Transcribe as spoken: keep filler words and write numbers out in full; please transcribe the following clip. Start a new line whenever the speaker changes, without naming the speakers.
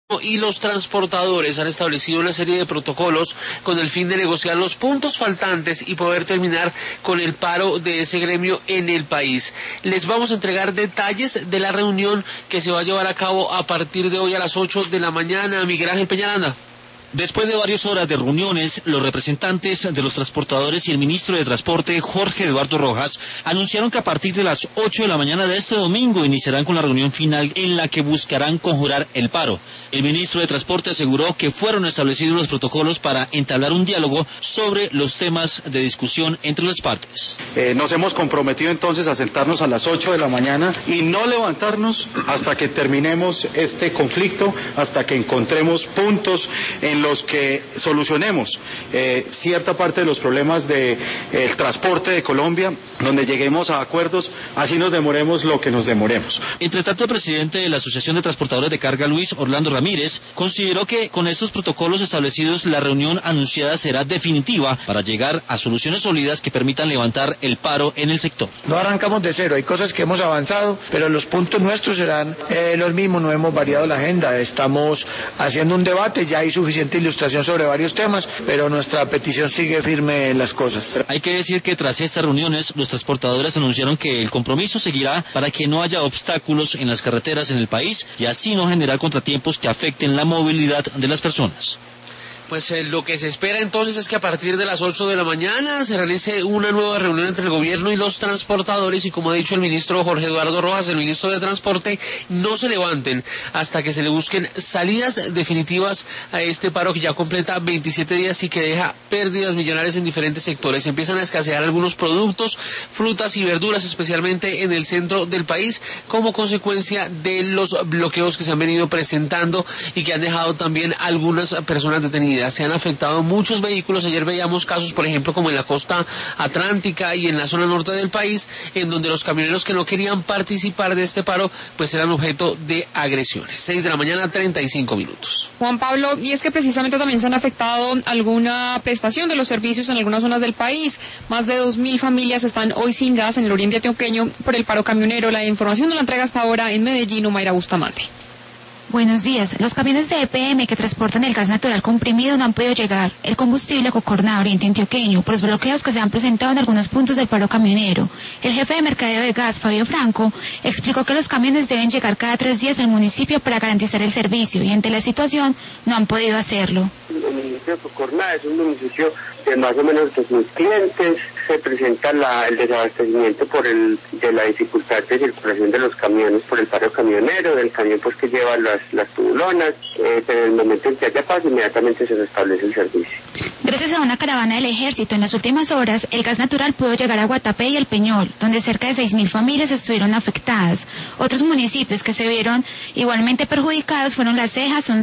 y los transportadores han establecido una serie de protocolos con el fin de negociar los puntos faltantes y poder terminar con el paro de ese gremio en el país. Les vamos a entregar detalles de la reunión que se va a llevar a cabo a partir de hoy a las ocho de la mañana. Miguel Ángel Peñaranda.
Después de varias horas de reuniones, los representantes de los transportadores y el ministro de Transporte, Jorge Eduardo Rojas, anunciaron que a partir de las ocho de la mañana de este domingo iniciarán con la reunión final en la que buscarán conjurar el paro. El ministro de Transporte aseguró que fueron establecidos los protocolos para entablar un diálogo sobre los temas de discusión entre las partes.
Eh, nos hemos comprometido entonces a sentarnos a las ocho de la mañana y no levantarnos hasta que terminemos este conflicto, hasta que encontremos puntos en los que solucionemos eh, cierta parte de los problemas del de, transporte de Colombia, donde lleguemos a acuerdos, así nos demoremos lo que nos demoremos.
Entre tanto, el presidente de la Asociación de Transportadores de Carga, Luis Orlando Ramírez, consideró que con estos protocolos establecidos la reunión anunciada será definitiva para llegar a soluciones sólidas que permitan levantar el paro en el sector.
No arrancamos de cero, hay cosas que hemos avanzado, pero los puntos nuestros serán eh, los mismos, no hemos variado la agenda, estamos haciendo un debate, ya hay suficiente ilustración sobre varios temas, pero nuestra petición sigue firme en las cosas.
Hay que decir que tras estas reuniones, los transportadores anunciaron que el compromiso seguirá para que no haya obstáculos en las carreteras en el país y así no generar contratiempos que afecten la movilidad de las personas.
Pues eh, lo que se espera entonces es que a partir de las ocho de la mañana se realice una nueva reunión entre el gobierno y los transportadores y, como ha dicho el ministro Jorge Eduardo Rojas, el ministro de Transporte, no se levanten hasta que se le busquen salidas definitivas a este paro que ya completa veintisiete días y que deja pérdidas millonarias en diferentes sectores. Empiezan a escasear algunos productos, frutas y verduras, especialmente en el centro del país, como consecuencia de los bloqueos que se han venido presentando y que han dejado también algunas personas detenidas. Se han afectado muchos vehículos. Ayer veíamos casos, por ejemplo, como en la costa atlántica y en la zona norte del país, en donde los camioneros que no querían participar de este paro, pues eran objeto de agresiones. seis de la mañana, treinta y cinco minutos.
Juan Pablo, y es que precisamente también se han afectado alguna prestación de los servicios en algunas zonas del país. Más de dos mil familias están hoy sin gas en el oriente antioqueño por el paro camionero. La información nos la entrega hasta ahora en Medellín, Omaira Bustamante.
Buenos días. Los camiones de E P M que transportan el gas natural comprimido no han podido llegar el combustible a Cocorná, oriente antioqueño, por los bloqueos que se han presentado en algunos puntos del paro camionero. El jefe de mercadeo de gas, Fabio Franco, explicó que los camiones deben llegar cada tres días al municipio para garantizar el servicio y ante la situación no han podido hacerlo.
El municipio de Cocorná es un municipio de más o menos dos mil clientes. Se presenta la, el desabastecimiento por el de la dificultad de circulación de los camiones por el paro camionero, del camión pues que lleva las, las tubulonas, eh, pero en el momento en que haya paz inmediatamente se restablece el servicio.
Gracias a una caravana del ejército en las últimas horas, el gas natural pudo llegar a Guatapé y El Peñol, donde cerca de seis mil familias estuvieron afectadas. Otros municipios que se vieron igualmente perjudicados fueron Las Cejas,